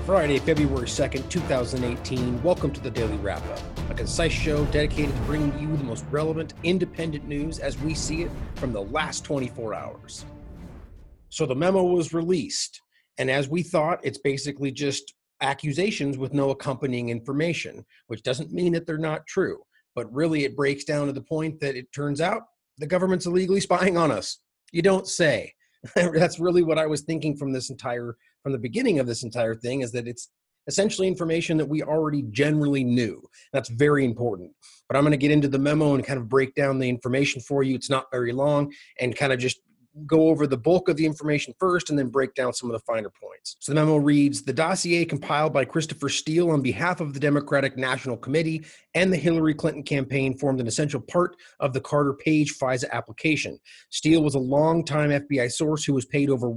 Friday, February 2nd, 2018. Welcome to the Daily Wrap-Up, a concise show dedicated to bringing you the most relevant, independent news as we see it from the last 24 hours. So the memo was released, and as we thought, it's basically just accusations with no accompanying information, which doesn't mean that they're not true, but really it breaks down to the point that it turns out the government's illegally spying on us. You don't say. That's really what I was thinking from the beginning of this entire thing, is that it's essentially information that we already generally knew. That's very important. But I'm going to get into the memo and kind of break down the information for you. It's not very long, and kind of just go over the bulk of the information first and then break down some of the finer points. So the memo reads, the dossier compiled by Christopher Steele on behalf of the Democratic National Committee and the Hillary Clinton campaign formed an essential part of the Carter Page FISA application. Steele was a longtime FBI source who was paid over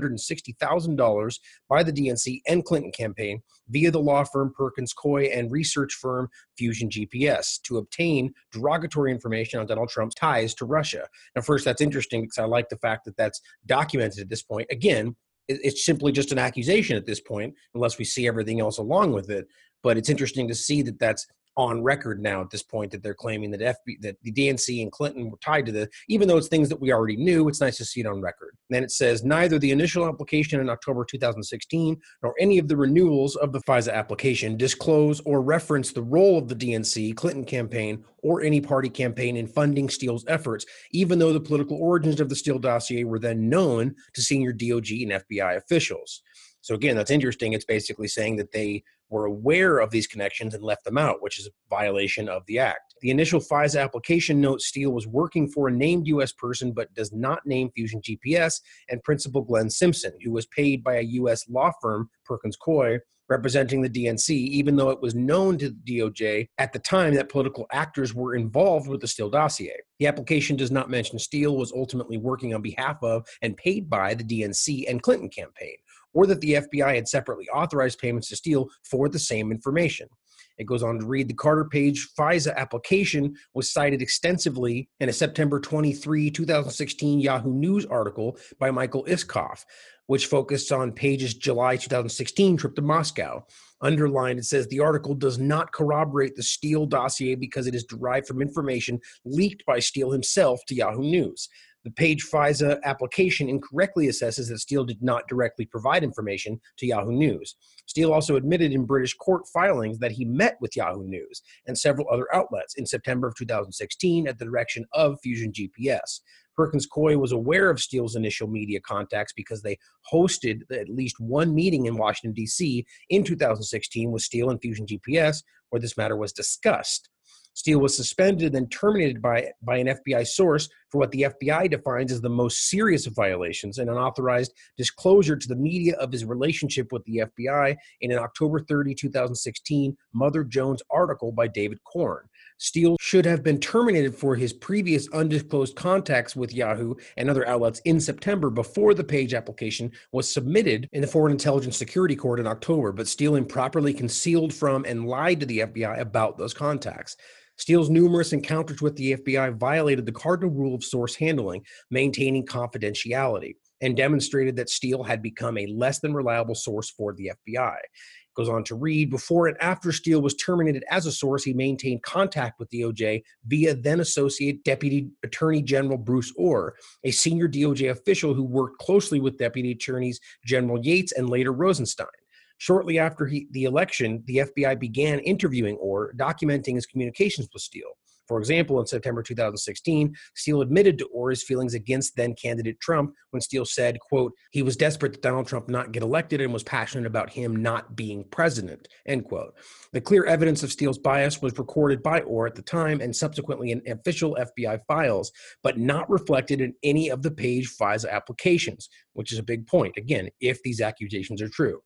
$160,000 by the DNC and Clinton campaign via the law firm Perkins Coie and research firm Fusion GPS to obtain derogatory information on Donald Trump's ties to Russia. Now, first, that's interesting because I like the fact that that's documented at this point. Again, it's simply just an accusation at this point, unless we see everything else along with it. But it's interesting to see that that's on record now at this point, that they're claiming that that the DNC and Clinton were tied to this, even though it's things that we already knew. It's nice to see it on record. And then it says, neither the initial application in October 2016 nor any of the renewals of the FISA application disclose or reference the role of the DNC, Clinton campaign, or any party campaign in funding Steele's efforts, even though the political origins of the Steele dossier were then known to senior DOJ and FBI officials. So again, that's interesting. It's basically saying that they were aware of these connections and left them out, which is a violation of the act. The initial FISA application notes Steele was working for a named U.S. person, but does not name Fusion GPS and Principal Glenn Simpson, who was paid by a U.S. law firm, Perkins Coie, representing the DNC, even though it was known to the DOJ at the time that political actors were involved with the Steele dossier. The application does not mention Steele was ultimately working on behalf of and paid by the DNC and Clinton campaign, or that the FBI had separately authorized payments to Steele for the same information. It goes on to read, the Carter Page FISA application was cited extensively in a September 23, 2016 Yahoo News article by Michael Isikoff, which focused on Page's July 2016 trip to Moscow. Underlined, it says the article does not corroborate the Steele dossier because it is derived from information leaked by Steele himself to Yahoo News. The Page FISA application incorrectly assesses that Steele did not directly provide information to Yahoo News. Steele also admitted in British court filings that he met with Yahoo News and several other outlets in September of 2016 at the direction of Fusion GPS. Perkins Coie was aware of Steele's initial media contacts because they hosted at least one meeting in Washington, D.C. in 2016 with Steele and Fusion GPS, where this matter was discussed. Steele was suspended and then terminated by an FBI source for what the FBI defines as the most serious of violations, and unauthorized disclosure to the media of his relationship with the FBI in an October 30, 2016 Mother Jones article by David Korn. Steele should have been terminated for his previous undisclosed contacts with Yahoo and other outlets in September before the Page application was submitted in the Foreign Intelligence Security Court in October, but Steele improperly concealed from and lied to the FBI about those contacts. Steele's numerous encounters with the FBI violated the cardinal rule of source handling, maintaining confidentiality, and demonstrated that Steele had become a less than reliable source for the FBI. It goes on to read, before and after Steele was terminated as a source, he maintained contact with DOJ via then Associate Deputy Attorney General Bruce Orr, a senior DOJ official who worked closely with Deputy Attorneys General Yates and later Rosenstein. Shortly after the election, the FBI began interviewing Orr, documenting his communications with Steele. For example, in September 2016, Steele admitted to Orr his feelings against then-candidate Trump when Steele said, quote, he was desperate that Donald Trump not get elected and was passionate about him not being president, end quote. The clear evidence of Steele's bias was recorded by Orr at the time and subsequently in official FBI files, but not reflected in any of the Page FISA applications, which is a big point, again, if these accusations are true.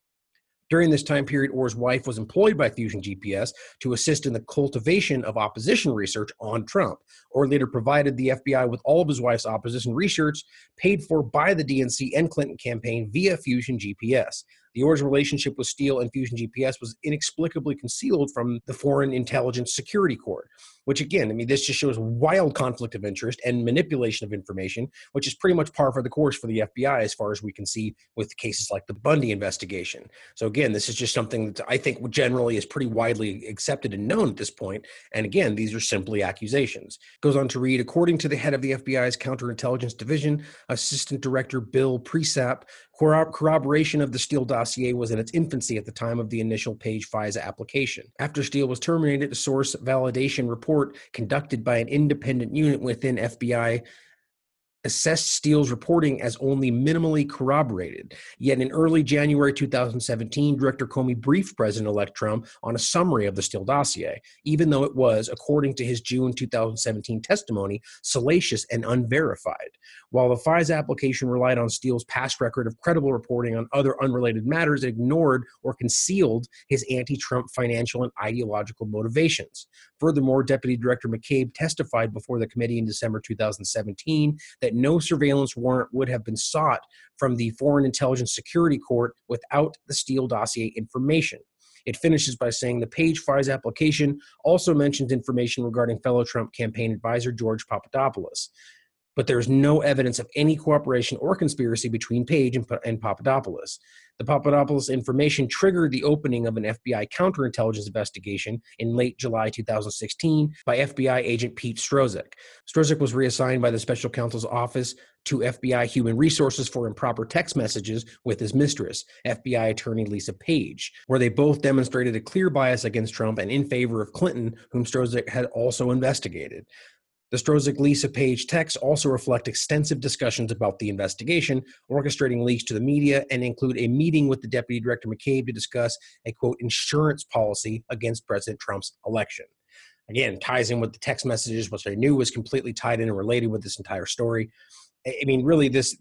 During this time period, Orr's wife was employed by Fusion GPS to assist in the cultivation of opposition research on Trump. Orr later provided the FBI with all of his wife's opposition research paid for by the DNC and Clinton campaign via Fusion GPS. The Orr's relationship with Steele and Fusion GPS was inexplicably concealed from the Foreign Intelligence Security Court, which again, I mean, this just shows wild conflict of interest and manipulation of information, which is pretty much par for the course for the FBI as far as we can see with cases like the Bundy investigation. So again, this is just something that I think generally is pretty widely accepted and known at this point. And again, these are simply accusations. Goes on to read, according to the head of the FBI's Counterintelligence Division, Assistant Director Bill Presap, corroboration of the Steele dossier was in its infancy at the time of the initial Page FISA application. After Steele was terminated, a source validation report conducted by an independent unit within FBI assessed Steele's reporting as only minimally corroborated. Yet in early January 2017, Director Comey briefed President-elect Trump on a summary of the Steele dossier, even though it was, according to his June 2017 testimony, salacious and unverified. While the FISA application relied on Steele's past record of credible reporting on other unrelated matters, it ignored or concealed his anti-Trump financial and ideological motivations. Furthermore, Deputy Director McCabe testified before the committee in December 2017 that no surveillance warrant would have been sought from the Foreign Intelligence Security Court without the Steele dossier information. It finishes by saying the Page FISA application also mentions information regarding fellow Trump campaign advisor George Papadopoulos, but there is no evidence of any cooperation or conspiracy between Page and Papadopoulos. The Papadopoulos information triggered the opening of an FBI counterintelligence investigation in late July 2016 by FBI agent Pete Strzok. Strzok was reassigned by the special counsel's office to FBI Human Resources for improper text messages with his mistress, FBI attorney Lisa Page, where they both demonstrated a clear bias against Trump and in favor of Clinton, whom Strzok had also investigated. The Strzok-Lisa Page texts also reflect extensive discussions about the investigation, orchestrating leaks to the media, and include a meeting with the Deputy Director McCabe to discuss a, quote, insurance policy against President Trump's election. Again, ties in with the text messages, which I knew was completely tied in and related with this entire story. I mean, really, this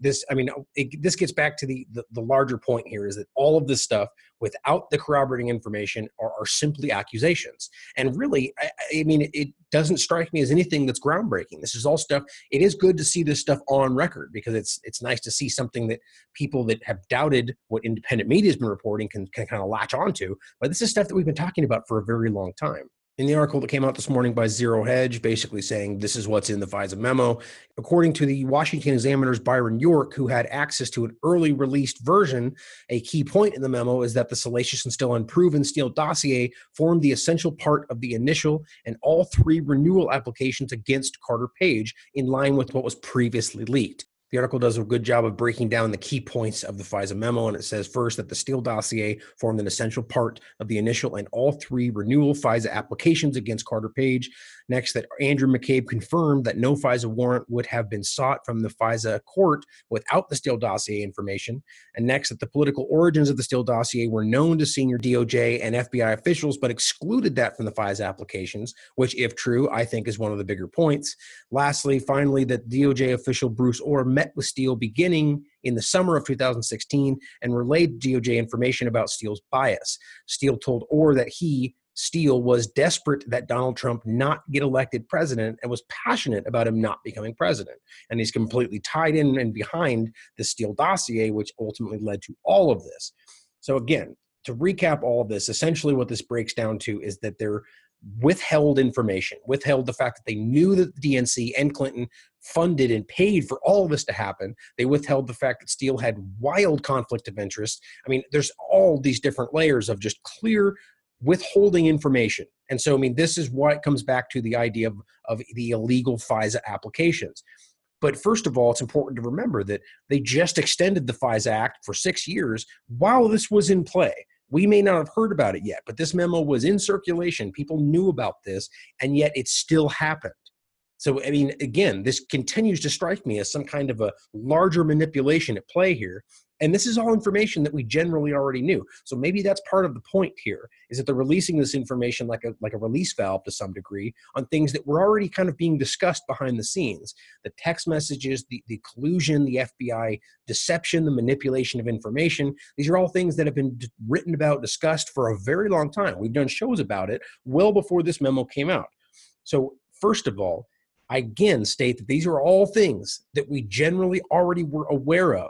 gets back to the larger point here is that all of this stuff, without the corroborating information, are simply accusations. And really, I mean, it doesn't strike me as anything that's groundbreaking. This is all stuff. It is good to see this stuff on record because it's nice to see something that people that have doubted what independent media has been reporting can kind of latch onto. But this is stuff that we've been talking about for a very long time. In the article that came out this morning by Zero Hedge, basically saying this is what's in the FISA memo. According to the Washington Examiner's Byron York, who had access to an early released version, a key point in the memo is that the salacious and still unproven Steele dossier formed the essential part of the initial and all three renewal applications against Carter Page, in line with what was previously leaked. The article does a good job of breaking down the key points of the FISA memo, and it says first that the Steele dossier formed an essential part of the initial and all three renewal FISA applications against Carter Page. Next, that Andrew McCabe confirmed that no FISA warrant would have been sought from the FISA court without the Steele dossier information. And next, that the political origins of the Steele dossier were known to senior DOJ and FBI officials, but excluded that from the FISA applications, which, if true, I think is one of the bigger points. Lastly, finally, that DOJ official Bruce Ohr met with Steele beginning in the summer of 2016 and relayed DOJ information about Steele's bias. Steele told Ohr that Steele was desperate that Donald Trump not get elected president and was passionate about him not becoming president. And he's completely tied in and behind the Steele dossier, which ultimately led to all of this. So again, to recap all of this, essentially what this breaks down to is that they're withheld information, withheld the fact that they knew that the DNC and Clinton funded and paid for all of this to happen. They withheld the fact that Steele had wild conflict of interest. I mean, there's all these different layers of just clear withholding information. And so, I mean, this is why it comes back to the idea of the illegal FISA applications. But first of all, it's important to remember that they just extended the FISA Act for 6 years while this was in play. We may not have heard about it yet, but this memo was in circulation. People knew about this, and yet it still happened. So, I mean, again, this continues to strike me as some kind of a larger manipulation at play here. And this is all information that we generally already knew. So maybe that's part of the point here, is that they're releasing this information like a release valve to some degree on things that were already kind of being discussed behind the scenes. The text messages, the collusion, the FBI deception, the manipulation of information. These are all things that have been written about, discussed for a very long time. We've done shows about it well before this memo came out. So first of all, I again state that these are all things that we generally already were aware of.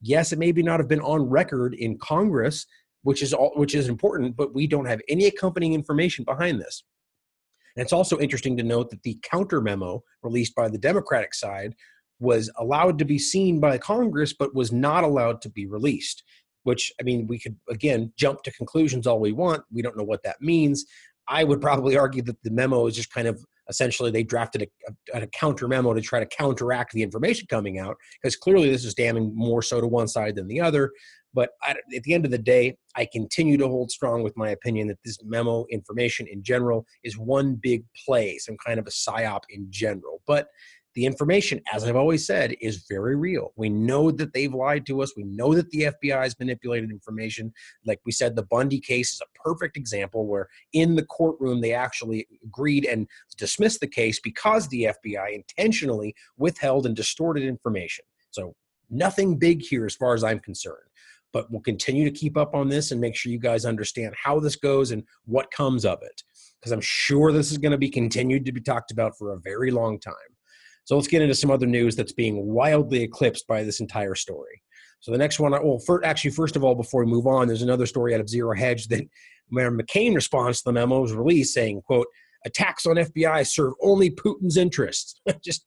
Yes, it maybe not have been on record in Congress, which is important, but we don't have any accompanying information behind this. And it's also interesting to note that the counter memo released by the Democratic side was allowed to be seen by Congress, but was not allowed to be released. Which, I mean, we could, again, jump to conclusions all we want. We don't know what that means. I would probably argue that the memo is just kind of essentially they drafted a counter memo to try to counteract the information coming out, because clearly this is damning more so to one side than the other. But at the end of the day, I continue to hold strong with my opinion that this memo information in general is one big play, some kind of a psyop in general. But the information, as I've always said, is very real. We know that they've lied to us. We know that the FBI has manipulated information. Like we said, the Bundy case is a perfect example where in the courtroom they actually agreed and dismissed the case because the FBI intentionally withheld and distorted information. So nothing big here as far as I'm concerned. But we'll continue to keep up on this and make sure you guys understand how this goes and what comes of it, because I'm sure this is going to be continued to be talked about for a very long time. So let's get into some other news that's being wildly eclipsed by this entire story. So the next one, first of all, before we move on, there's another story out of Zero Hedge that Mayor McCain response to the memo was released saying, quote, attacks on FBI serve only Putin's interests. Just,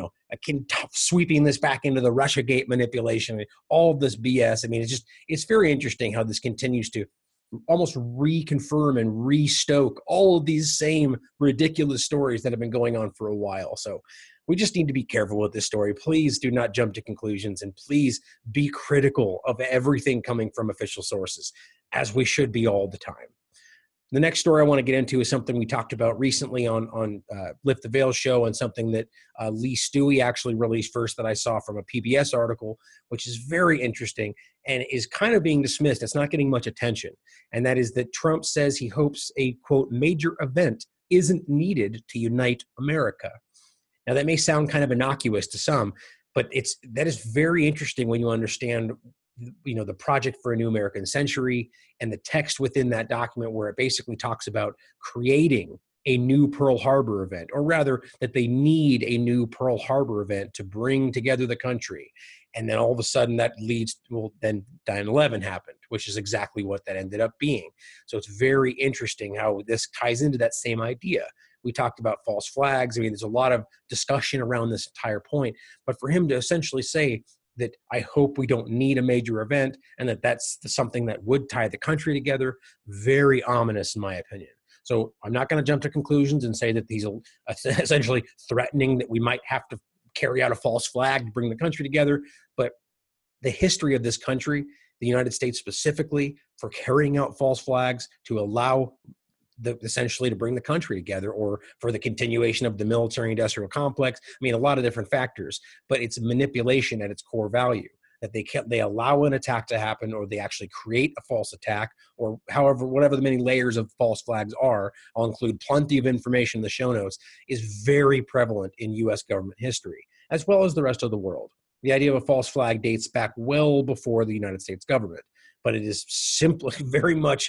sweeping this back into the Russiagate manipulation, all of this BS. I mean, it's very interesting how this continues to almost reconfirm and restoke all of these same ridiculous stories that have been going on for a while. So we just need to be careful with this story. Please do not jump to conclusions, and please be critical of everything coming from official sources, as we should be all the time. The next story I want to get into is something we talked about recently on Lift the Veil show, and something that Lee Stewie actually released first that I saw from a PBS article, which is very interesting and is kind of being dismissed. It's not getting much attention. And that is that Trump says he hopes a, quote, major event isn't needed to unite America. Now, that may sound kind of innocuous to some, but that is very interesting when you understand the Project for a New American Century and the text within that document, where it basically talks about creating a new Pearl Harbor event, or rather that they need a new Pearl Harbor event to bring together the country. And then all of a sudden that then 9/11 happened, which is exactly what that ended up being. So it's very interesting how this ties into that same idea. We talked about false flags. I mean, there's a lot of discussion around this entire point, but for him to essentially say that I hope we don't need a major event, and that's something that would tie the country together, very ominous in my opinion. So I'm not going to jump to conclusions and say that these are essentially threatening that we might have to carry out a false flag to bring the country together. But the history of this country, the United States specifically, for carrying out false flags to allow essentially to bring the country together, or for the continuation of the military-industrial complex. I mean, a lot of different factors, but it's manipulation at its core value, that they allow an attack to happen, or they actually create a false attack, or whatever the many layers of false flags are. I'll include plenty of information in the show notes, is very prevalent in U.S. government history, as well as the rest of the world. The idea of a false flag dates back well before the United States government, but it is simply very much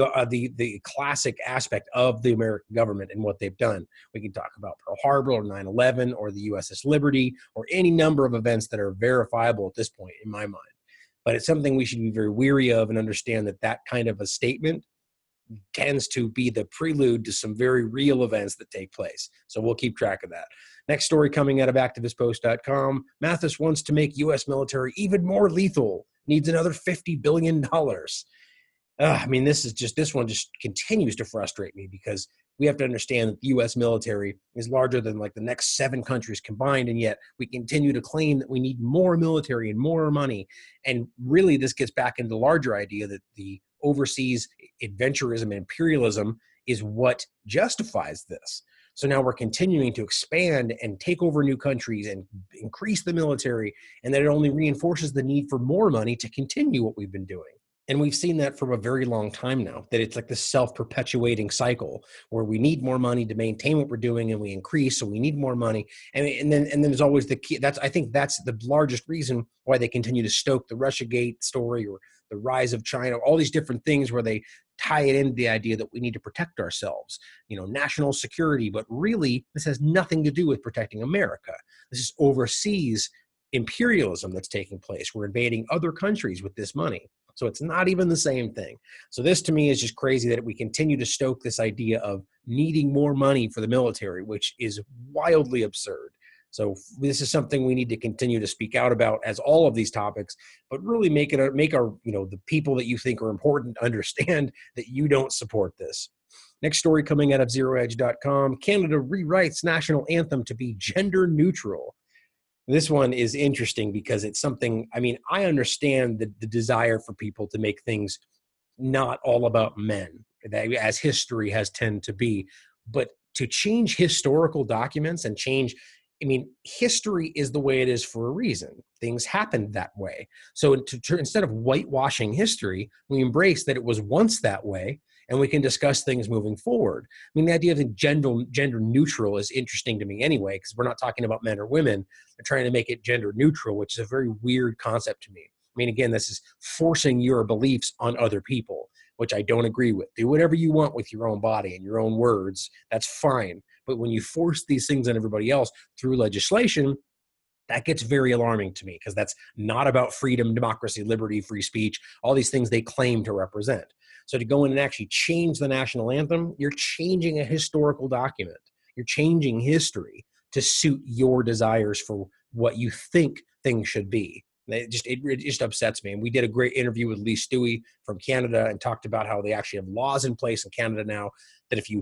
the classic aspect of the American government and what they've done. We can talk about Pearl Harbor or 9/11 or the USS Liberty or any number of events that are verifiable at this point in my mind. But it's something we should be very weary of and understand that kind of a statement tends to be the prelude to some very real events that take place. So we'll keep track of that. Next story coming out of activistpost.com. Mathis wants to make U.S. military even more lethal, needs another $50 billion. I mean, this one just continues to frustrate me, because we have to understand that the U.S. military is larger than like the next 7 countries combined, and yet we continue to claim that we need more military and more money. And really, this gets back into the larger idea that the overseas adventurism and imperialism is what justifies this. So now we're continuing to expand and take over new countries and increase the military, and that it only reinforces the need for more money to continue what we've been doing. And we've seen that for a very long time now, that it's like this self-perpetuating cycle where we need more money to maintain what we're doing, and we increase, so we need more money. And then there's always the key. I think that's the largest reason why they continue to stoke the Russiagate story, or the rise of China, all these different things where they tie it into the idea that we need to protect ourselves, national security. But really, this has nothing to do with protecting America. This is overseas imperialism that's taking place. We're invading other countries with this money. So it's not even the same thing. So this to me is just crazy that we continue to stoke this idea of needing more money for the military, which is wildly absurd. So this is something we need to continue to speak out about, as all of these topics, but really make our, the people that you think are important understand that you don't support this. Next story coming out of ZeroEdge.com, Canada rewrites national anthem to be gender neutral. This one is interesting because it's something, I understand the desire for people to make things not all about men, as history has tended to be, but to change historical documents and change, history is the way it is for a reason. Things happened that way. So instead of whitewashing history, we embrace that it was once that way, and we can discuss things moving forward. The idea of gender neutral is interesting to me anyway, because we're not talking about men or women. They're trying to make it gender neutral, which is a very weird concept to me. Again, this is forcing your beliefs on other people, which I don't agree with. Do whatever you want with your own body and your own words. That's fine. But when you force these things on everybody else through legislation, that gets very alarming to me, because that's not about freedom, democracy, liberty, free speech, all these things they claim to represent. So to go in and actually change the national anthem, you're changing a historical document. You're changing history to suit your desires for what you think things should be. It just upsets me. And we did a great interview with Lee Stewie from Canada and talked about how they actually have laws in place in Canada now that if you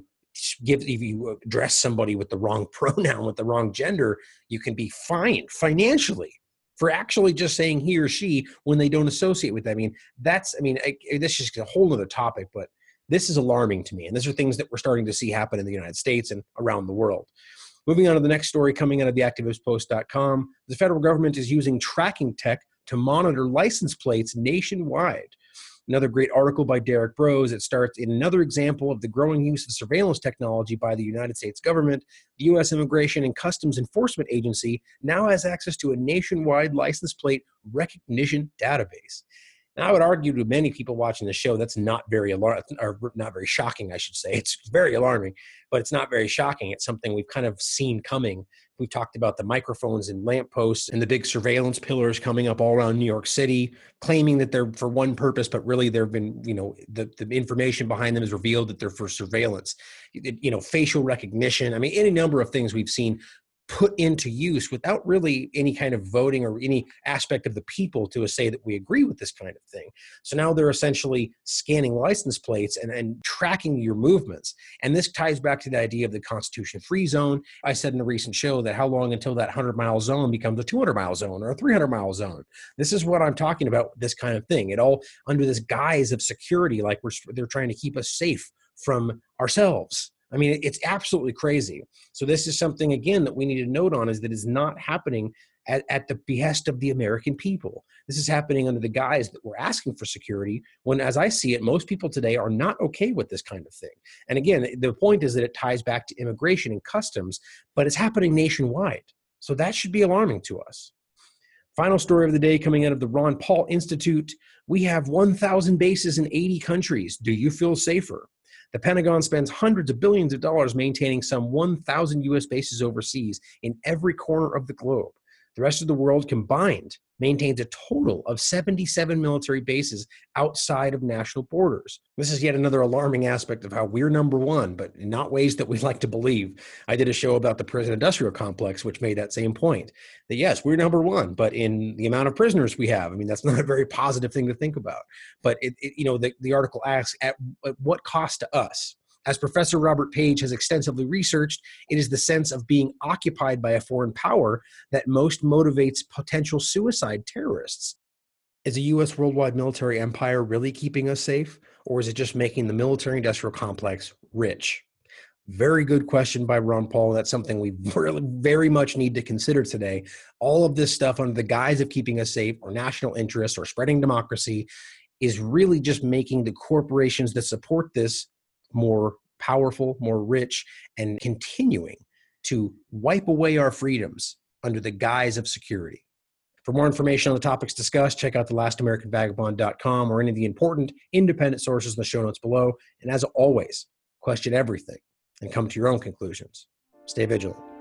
address somebody with the wrong pronoun, with the wrong gender, you can be fined financially for actually just saying he or she when they don't associate with that. This is just a whole other topic, but this is alarming to me. And these are things that we're starting to see happen in the United States and around the world. Moving on to the next story coming out of theactivistpost.com, the federal government is using tracking tech to monitor license plates nationwide. Another great article by Derek Brose. It starts in another example of the growing use of surveillance technology by the United States government. The U.S. Immigration and Customs Enforcement Agency now has access to a nationwide license plate recognition database. And I would argue to many people watching the show, that's not very not very shocking, I should say. It's very alarming, but it's not very shocking. It's something we've kind of seen coming. We've talked about the microphones and lampposts and the big surveillance pillars coming up all around New York City, claiming that they're for one purpose, but really there have been, the information behind them is revealed that they're for surveillance. Facial recognition. Any number of things we've seen put into use without really any kind of voting or any aspect of the people to say that we agree with this kind of thing. So now they're essentially scanning license plates and tracking your movements. And this ties back to the idea of the Constitution-free zone. I said in a recent show that how long until that 100-mile zone becomes a 200-mile zone or a 300-mile zone? This is what I'm talking about, this kind of thing. It all under this guise of security, like they're trying to keep us safe from ourselves. It's absolutely crazy. So this is something, again, that we need to note on, is that is not happening at the behest of the American people. This is happening under the guise that we're asking for security, when, as I see it, most people today are not okay with this kind of thing. And again, the point is that it ties back to immigration and customs, but it's happening nationwide. So that should be alarming to us. Final story of the day coming out of the Ron Paul Institute. We have 1,000 bases in 80 countries. Do you feel safer? The Pentagon spends hundreds of billions of dollars maintaining some 1,000 U.S. bases overseas in every corner of the globe. The rest of the world combined maintains a total of 77 military bases outside of national borders. This is yet another alarming aspect of how we're number one, but in not ways that we like to believe. I did a show about the prison industrial complex, which made that same point. That yes, we're number one, but in the amount of prisoners we have, that's not a very positive thing to think about. But the article asks, at what cost to us? As Professor Robert Page has extensively researched, it is the sense of being occupied by a foreign power that most motivates potential suicide terrorists. Is a U.S. worldwide military empire really keeping us safe, or is it just making the military-industrial complex rich? Very good question by Ron Paul. That's something we really very much need to consider today. All of this stuff under the guise of keeping us safe or national interest or spreading democracy is really just making the corporations that support this more powerful, more rich, and continuing to wipe away our freedoms under the guise of security. For more information on the topics discussed, check out thelastamericanvagabond.com or any of the important independent sources in the show notes below. And as always, question everything and come to your own conclusions. Stay vigilant.